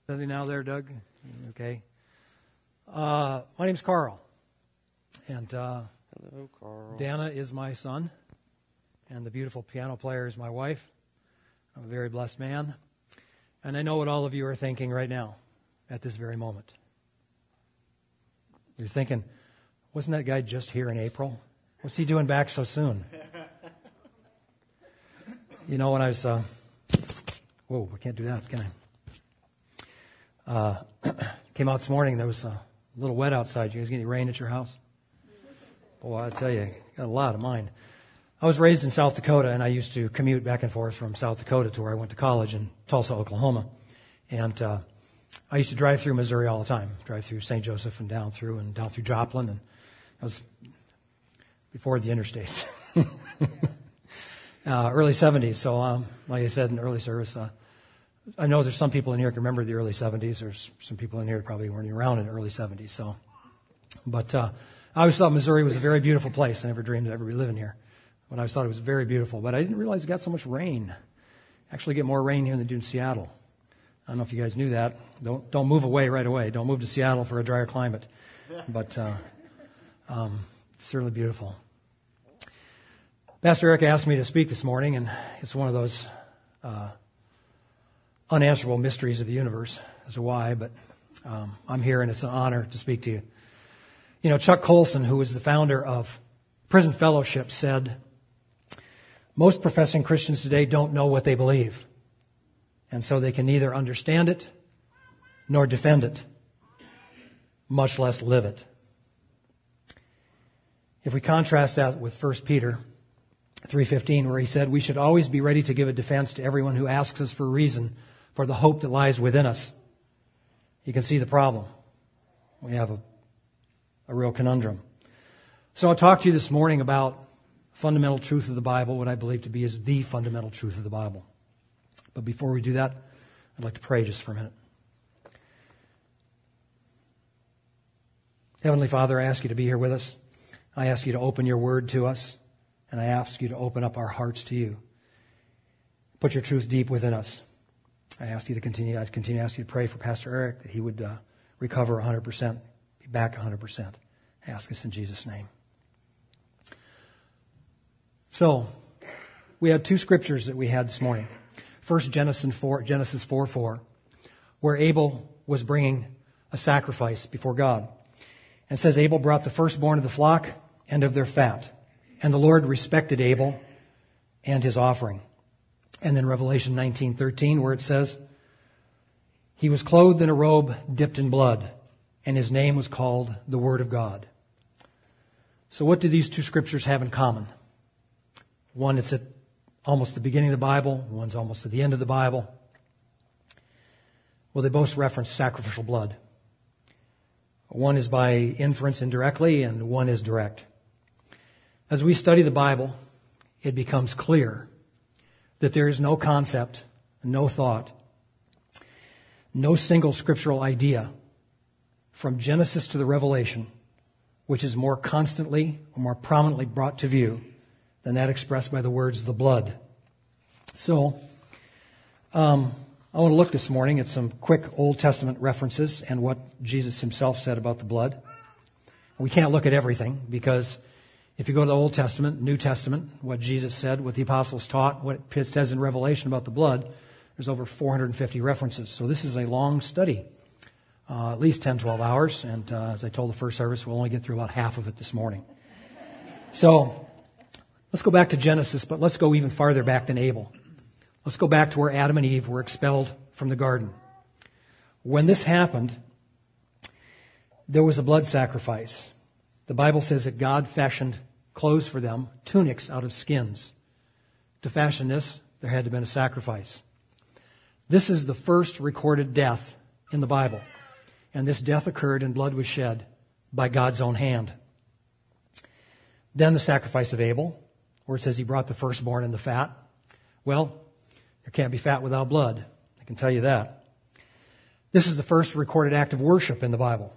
Anything now there, Doug? Okay. My name's Carl. And Hello, Carl. Dana is my son. And the beautiful piano player is my wife. I'm a very blessed man. And I know what all of you are thinking right now, at this very moment. You're thinking, wasn't that guy just here in April? What's he doing back so soon? You know, when I was... whoa, I can't do that, can I? Came out this morning, there was a little wet outside. You guys get any rain at your house? Boy, I tell you, got a lot of mine. I was raised in South Dakota, and I used to commute back and forth from South Dakota to where I went to college in Tulsa, Oklahoma. And I used to drive through Missouri all the time, drive through St. Joseph and down through Joplin. And I was before the interstates. Early 70s, so like I said in the early service, I know there's some people in here who can remember the early 70s. There's some people in here who probably weren't even around in the early 70s. So, but I always thought Missouri was a very beautiful place. I never dreamed I'd ever be living here. But I always thought it was very beautiful. But I didn't realize it got so much rain. Actually get more rain here than they do in Seattle. I don't know if you guys knew that. Don't move away right away. Don't move to Seattle for a drier climate. But it's certainly beautiful. Pastor Eric asked me to speak this morning, and it's one of those unanswerable mysteries of the universe as to why, but I'm here, and it's an honor to speak to you. You know, Chuck Colson, who is the founder of Prison Fellowship, said, most professing Christians today don't know what they believe, and so they can neither understand it nor defend it, much less live it. If we contrast that with 1 Peter 3:15, where he said, we should always be ready to give a defense to everyone who asks us for a reason for the hope that lies within us. You can see the problem. We have a real conundrum. So I'll talk to you this morning about fundamental truth of the Bible, what I believe to be is the fundamental truth of the Bible. But before we do that, I'd like to pray just for a minute. Heavenly Father, I ask you to be here with us. I ask you to open your word to us, and I ask you to open up our hearts to you. Put your truth deep within us. I continue to ask you to pray for Pastor Eric, that he would recover 100%, be back 100%. I ask this in Jesus' name. So, we had two scriptures that we had this morning. First, Genesis 4:4, where Abel was bringing a sacrifice before God. And it says, Abel brought the firstborn of the flock and of their fat. And the Lord respected Abel and his offering. And then Revelation 19:13, where it says, he was clothed in a robe dipped in blood, and his name was called the Word of God. So what do these two scriptures have in common? One is at almost the beginning of the Bible, one's almost at the end of the Bible. Well, they both reference sacrificial blood. One is by inference indirectly, and one is direct. As we study the Bible, it becomes clear that there is no concept, no thought, no single scriptural idea from Genesis to the Revelation which is more constantly or more prominently brought to view than that expressed by the words the blood. So, I want to look this morning at some quick Old Testament references and what Jesus himself said about the blood. We can't look at everything because if you go to the Old Testament, New Testament, what Jesus said, what the apostles taught, what it says in Revelation about the blood, there's over 450 references. So this is a long study, at least 10, 12 hours. And as I told the first service, we'll only get through about half of it this morning. So let's go back to Genesis, but let's go even farther back than Abel. Let's go back to where Adam and Eve were expelled from the garden. When this happened, there was a blood sacrifice. The Bible says that God fashioned clothes for them, tunics out of skins. To fashion this, there had to have been a sacrifice. This is the first recorded death in the Bible. And this death occurred and blood was shed by God's own hand. Then the sacrifice of Abel, where it says he brought the firstborn and the fat. Well, there can't be fat without blood. I can tell you that. This is the first recorded act of worship in the Bible.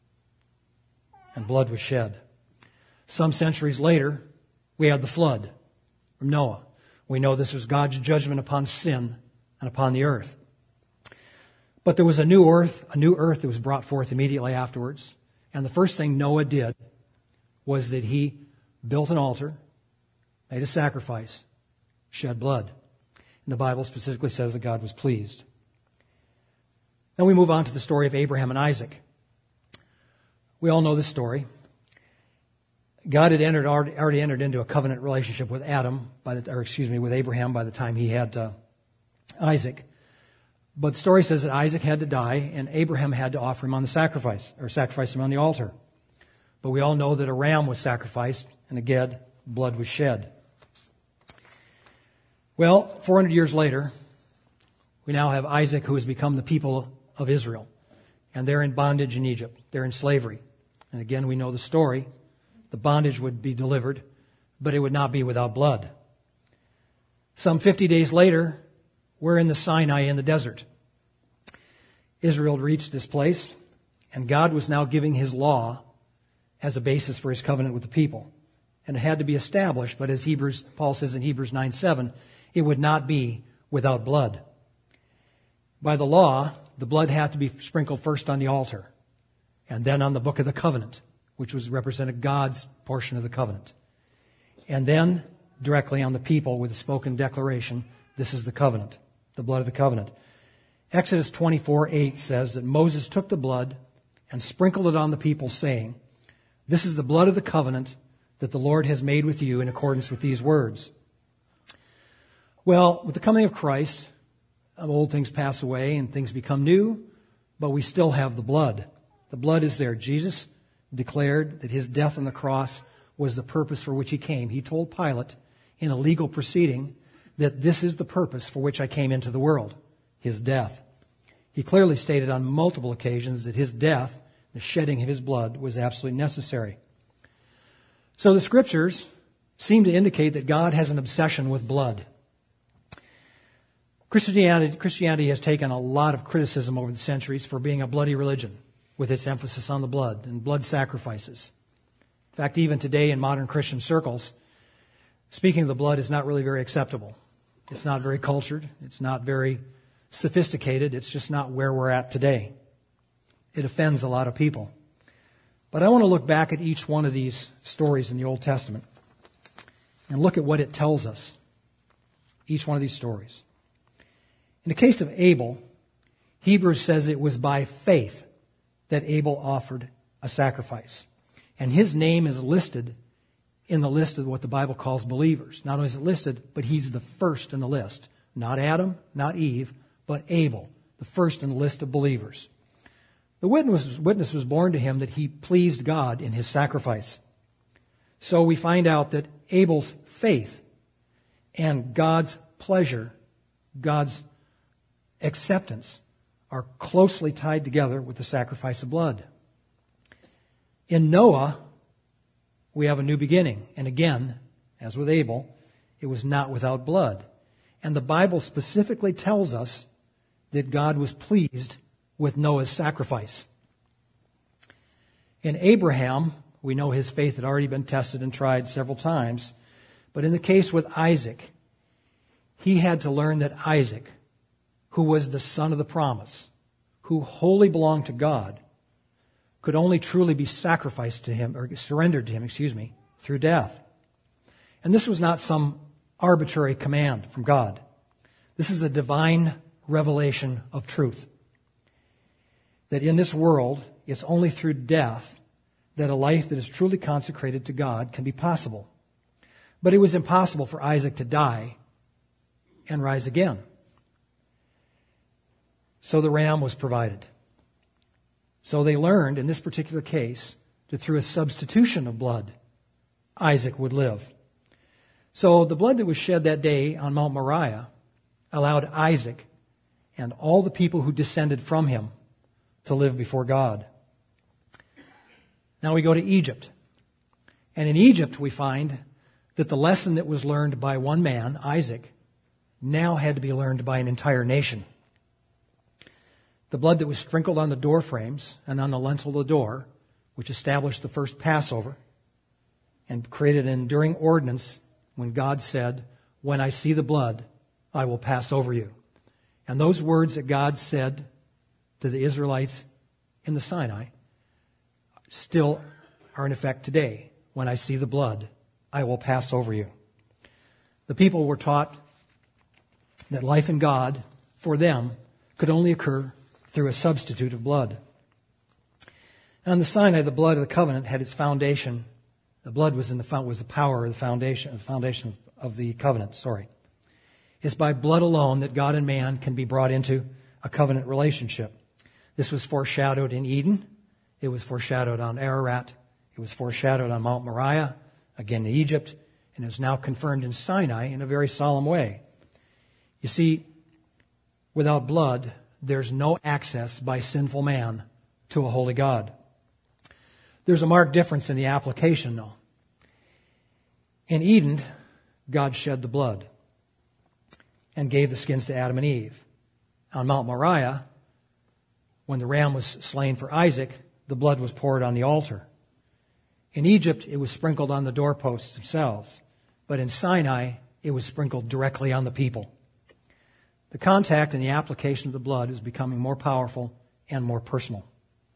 And blood was shed. Some centuries later, we had the flood from Noah. We know this was God's judgment upon sin and upon the earth. But there was a new earth that was brought forth immediately afterwards. And the first thing Noah did was that he built an altar, made a sacrifice, shed blood. And the Bible specifically says that God was pleased. Then we move on to the story of Abraham and Isaac. We all know this story. God had already entered into a covenant relationship with with Abraham by the time he had Isaac. But the story says that Isaac had to die and Abraham had to offer him on the sacrifice him on the altar. But we all know that a ram was sacrificed and again, blood was shed. Well, 400 years later, we now have Isaac, who has become the people of Israel. And they're in bondage in Egypt. They're in slavery. And again, we know the story. The bondage would be delivered, but it would not be without blood. Some 50 days later, we're in the Sinai in the desert. Israel had reached this place, and God was now giving His law as a basis for His covenant with the people. And it had to be established, but as Paul says in Hebrews 9:7, it would not be without blood. By the law, the blood had to be sprinkled first on the altar, and then on the book of the covenant, which represented God's portion of the covenant. And then directly on the people with a spoken declaration, this is the covenant, the blood of the covenant. Exodus 24:8 says that Moses took the blood and sprinkled it on the people, saying, "This is the blood of the covenant that the Lord has made with you in accordance with these words." Well, with the coming of Christ, old things pass away and things become new, but we still have the blood. The blood is there. Jesus declared that His death on the cross was the purpose for which He came. He told Pilate in a legal proceeding that this is the purpose for which I came into the world, His death. He clearly stated on multiple occasions that His death, the shedding of His blood, was absolutely necessary. So the Scriptures seem to indicate that God has an obsession with blood. Christianity has taken a lot of criticism over the centuries for being a bloody religion, with its emphasis on the blood and blood sacrifices. In fact, even today in modern Christian circles, speaking of the blood is not really very acceptable. It's not very cultured. It's not very sophisticated. It's just not where we're at today. It offends a lot of people. But I want to look back at each one of these stories in the Old Testament and look at what it tells us, each one of these stories. In the case of Abel, Hebrews says it was by faith that Abel offered a sacrifice. And his name is listed in the list of what the Bible calls believers. Not only is it listed, but he's the first in the list. Not Adam, not Eve, but Abel, the first in the list of believers. The witness was borne to him that he pleased God in his sacrifice. So we find out that Abel's faith and God's pleasure, God's acceptance, are closely tied together with the sacrifice of blood. In Noah, we have a new beginning. And again, as with Abel, it was not without blood. And the Bible specifically tells us that God was pleased with Noah's sacrifice. In Abraham, we know his faith had already been tested and tried several times. But in the case with Isaac, he had to learn that Isaac, who was the son of the promise, who wholly belonged to God, could only truly be sacrificed to him, or surrendered to him, through death. And this was not some arbitrary command from God. This is a divine revelation of truth. That in this world, it's only through death that a life that is truly consecrated to God can be possible. But it was impossible for Isaac to die and rise again. So the ram was provided. So they learned, in this particular case, that through a substitution of blood, Isaac would live. So the blood that was shed that day on Mount Moriah allowed Isaac and all the people who descended from him to live before God. Now we go to Egypt. And in Egypt we find that the lesson that was learned by one man, Isaac, now had to be learned by an entire nation. The blood that was sprinkled on the door frames and on the lintel of the door, which established the first Passover and created an enduring ordinance when God said, "When I see the blood, I will pass over you." And those words that God said to the Israelites in the Sinai still are in effect today. When I see the blood, I will pass over you. The people were taught that life in God, for them, could only occur through a substitute of blood. On the Sinai, the blood of the covenant had its foundation. The blood was the power of the foundation of the covenant. It's by blood alone that God and man can be brought into a covenant relationship. This was foreshadowed in Eden. It was foreshadowed on Ararat. It was foreshadowed on Mount Moriah, again in Egypt, and is now confirmed in Sinai in a very solemn way. You see, without blood, there's no access by sinful man to a holy God. There's a marked difference in the application, though. In Eden, God shed the blood and gave the skins to Adam and Eve. On Mount Moriah, when the ram was slain for Isaac, the blood was poured on the altar. In Egypt, it was sprinkled on the doorposts themselves. But in Sinai, it was sprinkled directly on the people. The contact and the application of the blood is becoming more powerful and more personal.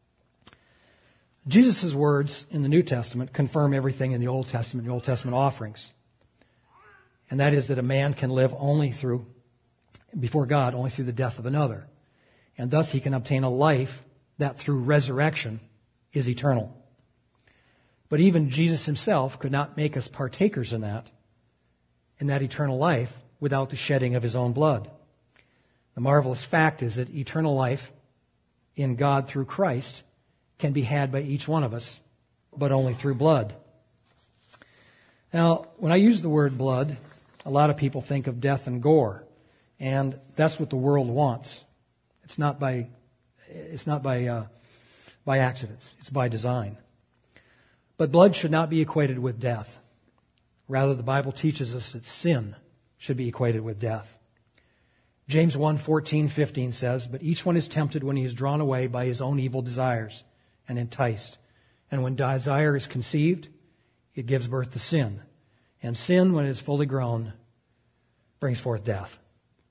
Jesus' words in the New Testament confirm everything in the Old Testament offerings. And that is that a man can live before God only through the death of another. And thus he can obtain a life that through resurrection is eternal. But even Jesus himself could not make us partakers in that eternal life without the shedding of his own blood. The marvelous fact is that eternal life in God through Christ can be had by each one of us, but only through blood. Now, when I use the word blood, a lot of people think of death and gore, and that's what the world wants. It's not by accident. It's by design. But blood should not be equated with death. Rather, the Bible teaches us that sin should be equated with death. James 1:14-15 says, "But each one is tempted when he is drawn away by his own evil desires and enticed. And when desire is conceived, it gives birth to sin. And sin, when it is fully grown, brings forth death."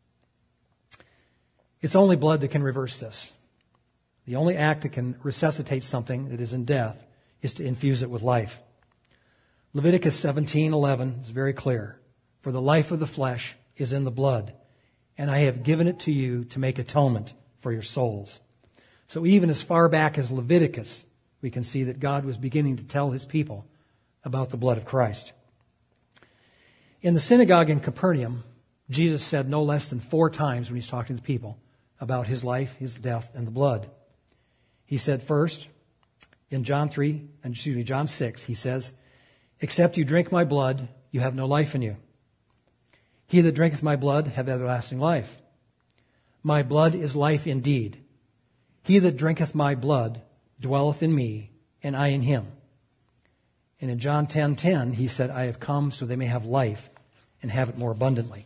It's only blood that can reverse this. The only act that can resuscitate something that is in death is to infuse it with life. Leviticus 17:11 is very clear. "For the life of the flesh is in the blood, and I have given it to you to make atonement for your souls." So even as far back as Leviticus, we can see that God was beginning to tell his people about the blood of Christ. In the synagogue in Capernaum, Jesus said no less than 4 times when he's talking to the people about his life, his death, and the blood. He said first, in John 6, he says, "Except you drink my blood, you have no life in you. He that drinketh my blood hath everlasting life. My blood is life indeed. He that drinketh my blood dwelleth in me, and I in him." And in John 10:10, he said, "I have come so they may have life and have it more abundantly."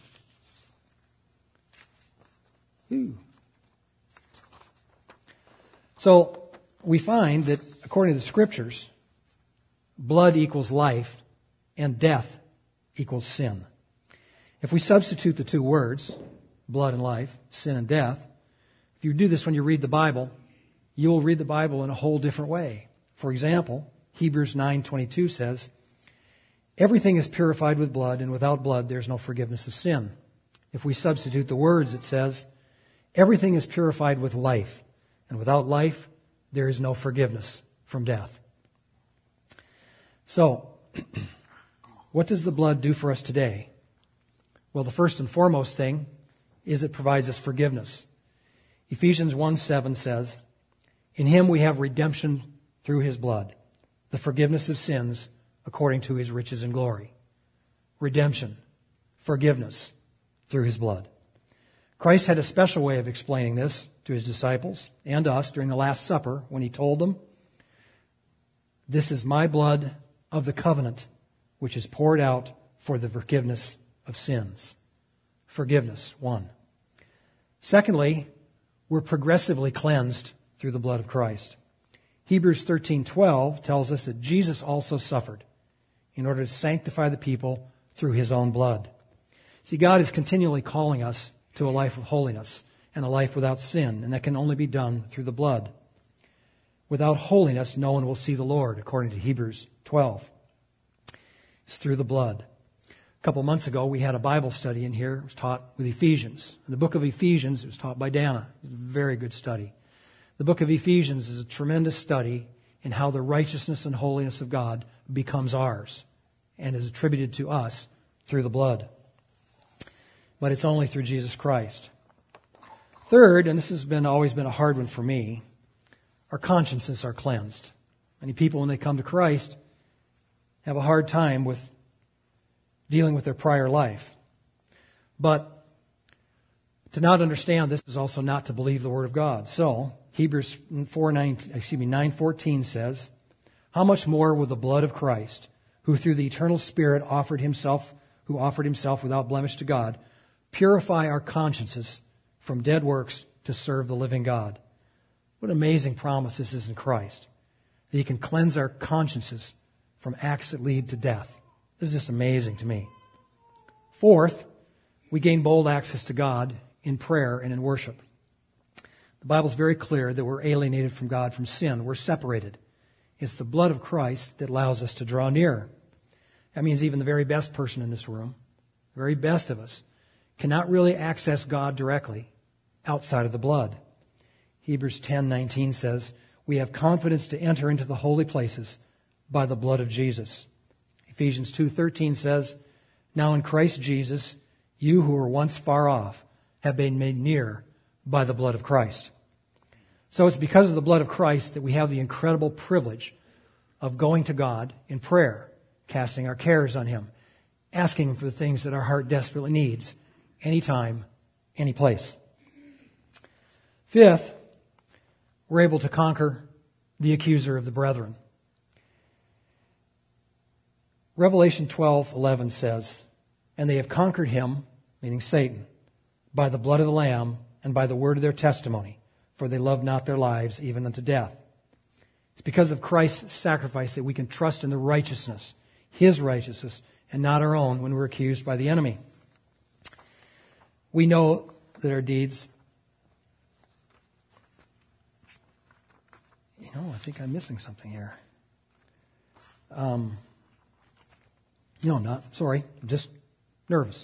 So we find that according to the Scriptures, blood equals life and death equals sin. If we substitute the two words, blood and life, sin and death, if you do this when you read the Bible, you'll read the Bible in a whole different way. For example, Hebrews 9:22 says, "Everything is purified with blood, and without blood there is no forgiveness of sin." If we substitute the words, it says, "Everything is purified with life, and without life there is no forgiveness from death." So, what does the blood do for us today? Well, the first and foremost thing is it provides us forgiveness. Ephesians 1:7 says, "In him we have redemption through his blood, the forgiveness of sins according to his riches and glory." Redemption, forgiveness through his blood. Christ had a special way of explaining this to his disciples and us during the Last Supper when he told them, "This is my blood of the covenant, which is poured out for the forgiveness of sins." Forgiveness, one. Secondly, we're progressively cleansed through the blood of Christ. Hebrews 13:12 tells us that Jesus also suffered in order to sanctify the people through his own blood. See, God is continually calling us to a life of holiness, and a life without sin, and that can only be done through the blood. Without holiness, no one will see the Lord, according to Hebrews 12. It's through the blood. A couple months ago, we had a Bible study in here. It was taught with Ephesians. In the book of Ephesians, it was taught by Dana. It was a very good study. The book of Ephesians is a tremendous study in how the righteousness and holiness of God becomes ours and is attributed to us through the blood. But it's only through Jesus Christ. Third, and this has always been a hard one for me, our consciences are cleansed. Many people, when they come to Christ, have a hard time with dealing with their prior life. But to not understand this is also not to believe the Word of God. So, Hebrews 9:14 says, "How much more will the blood of Christ, who through the eternal Spirit offered himself without blemish to God, purify our consciences from dead works to serve the living God?" What an amazing promise this is in Christ, that He can cleanse our consciences from acts that lead to death. This is just amazing to me. Fourth, we gain bold access to God in prayer and in worship. The Bible's very clear that we're alienated from God from sin. We're separated. It's the blood of Christ that allows us to draw near. That means even the very best person in this room, the very best of us, cannot really access God directly outside of the blood. Hebrews 10:19 says, "We have confidence to enter into the holy places by the blood of Jesus." Ephesians 2:13 says, "Now in Christ Jesus, you who were once far off have been made near by the blood of Christ." So it's because of the blood of Christ that we have the incredible privilege of going to God in prayer, casting our cares on Him, asking Him for the things that our heart desperately needs, anytime, any place. Fifth, we're able to conquer the accuser of the brethren. Revelation 12:11 says, "And they have conquered him," meaning Satan, "by the blood of the Lamb and by the word of their testimony, for they loved not their lives even unto death." It's because of Christ's sacrifice that we can trust in the righteousness, His righteousness, and not our own when we're accused by the enemy. We know that our deeds... I think I'm missing something here. No, I'm not. Sorry. I'm just nervous.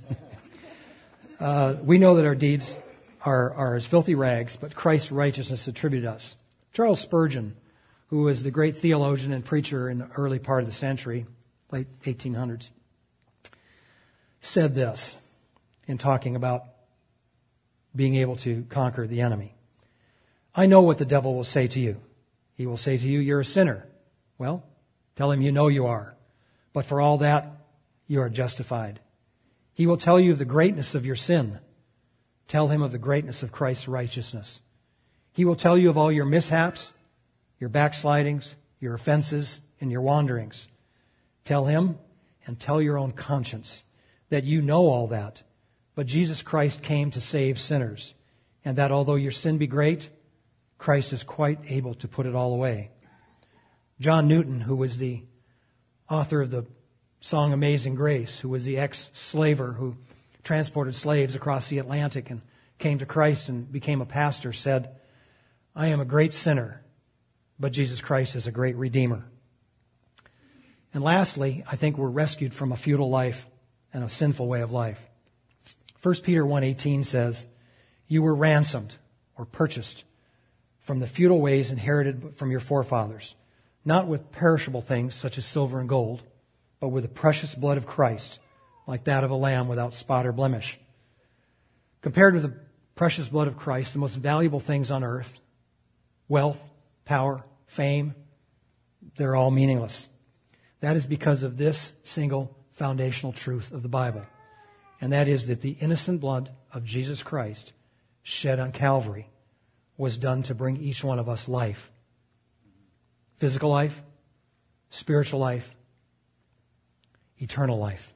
We know that our deeds are as filthy rags, but Christ's righteousness attributed us. Charles Spurgeon, who was the great theologian and preacher in the early part of the century, late 1800s, said this in talking about being able to conquer the enemy. "I know what the devil will say to you. He will say to you, 'You're a sinner.' Well, tell him you know you are. But for all that, you are justified. He will tell you of the greatness of your sin. Tell him of the greatness of Christ's righteousness. He will tell you of all your mishaps, your backslidings, your offenses, and your wanderings. Tell him and tell your own conscience that you know all that, but Jesus Christ came to save sinners, and that although your sin be great, Christ is quite able to put it all away." John Newton, who was the author of the song Amazing Grace, who was the ex-slaver who transported slaves across the Atlantic and came to Christ and became a pastor, said, "I am a great sinner, but Jesus Christ is a great Redeemer." And lastly, I think we're rescued from a futile life and a sinful way of life. 1 Peter 1:18 says, "You were ransomed," or purchased, "from the futile ways inherited from your forefathers, not with perishable things such as silver and gold, but with the precious blood of Christ, like that of a lamb without spot or blemish." Compared with the precious blood of Christ, the most valuable things on earth, wealth, power, fame, they're all meaningless. That is because of this single foundational truth of the Bible, and that is that the innocent blood of Jesus Christ shed on Calvary was done to bring each one of us life. Physical life, spiritual life, eternal life.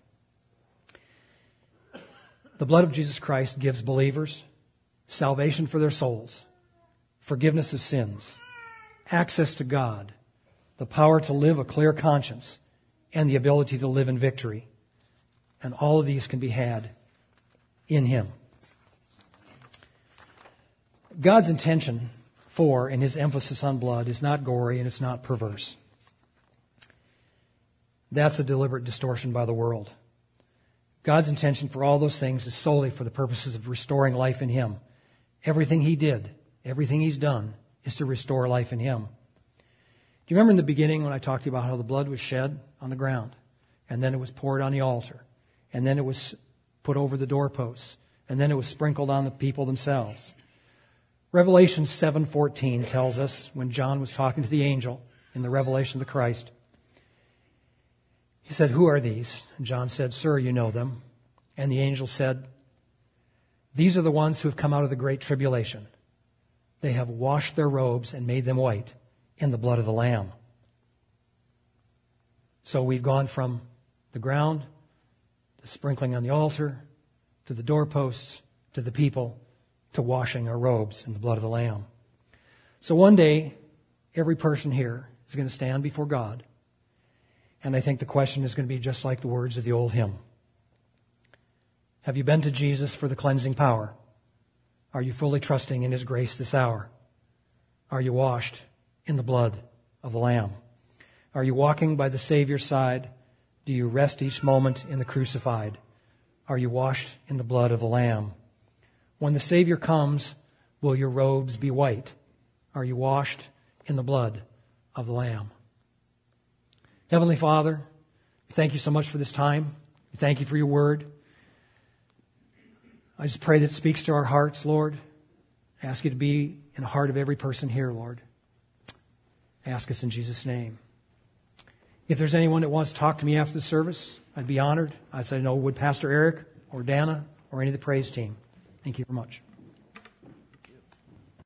The blood of Jesus Christ gives believers salvation for their souls, forgiveness of sins, access to God, the power to live a clear conscience, and the ability to live in victory. And all of these can be had in Him. God's intention for and his emphasis on blood is not gory and it's not perverse. That's a deliberate distortion by the world. God's intention for all those things is solely for the purposes of restoring life in him. Everything he did, everything he's done, is to restore life in him. Do you remember in the beginning when I talked to you about how the blood was shed on the ground, and then it was poured on the altar, and then it was put over the doorposts, and then it was sprinkled on the people themselves? Revelation 7:14 tells us, when John was talking to the angel in the revelation of the Christ, he said, "Who are these?" And John said, "Sir, you know them." And the angel said, "These are the ones who have come out of the great tribulation. They have washed their robes and made them white in the blood of the Lamb." So we've gone from the ground, to sprinkling on the altar, to the doorposts, to the people, to washing our robes in the blood of the Lamb. So one day, every person here is going to stand before God. And I think the question is going to be just like the words of the old hymn. Have you been to Jesus for the cleansing power? Are you fully trusting in his grace this hour? Are you washed in the blood of the Lamb? Are you walking by the Savior's side? Do you rest each moment in the crucified? Are you washed in the blood of the Lamb? When the Savior comes, will your robes be white? Are you washed in the blood of the Lamb? Heavenly Father, thank you so much for this time. Thank you for your word. I just pray that it speaks to our hearts, Lord. I ask you to be in the heart of every person here, Lord. I ask us in Jesus' name. If there's anyone that wants to talk to me after the service, I'd be honored. As I know, would Pastor Eric or Dana or any of the praise team. Thank you very much.